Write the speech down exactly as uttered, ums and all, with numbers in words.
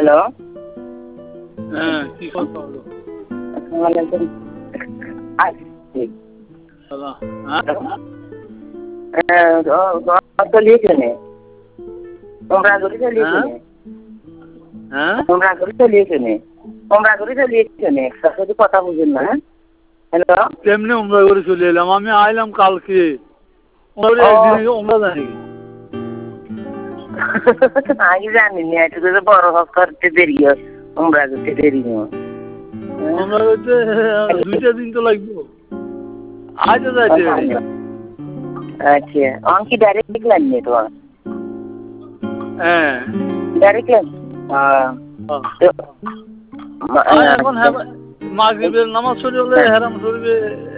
Hello হ্যাঁ কি কথা হলো চলিয়েছে তোমরা করে চলিয়েছে হ্যাঁ তোমরা করে চলিয়েছে তোমরা করে চলিয়েছে একসাথে কথা বুঝেন না। হ্যালো কেমনি উমরা করে চলে এলাম আমি আইলাম কালকে একদিন উমরা জানি আগে জানিনি একটু বড় হক করতে দেরি উমরা করতে দেরি উমরা করতে দুইটা দিন তো লাগবে আজ যাইতে আচ্ছা অঙ্কি ডাইরেক্ট লাইন নেই তোমার হ্যাঁ ডাইরেক্ট লাইন এখন মাগরিবের নামাজ পড়ে হলে হেরাম শরীফে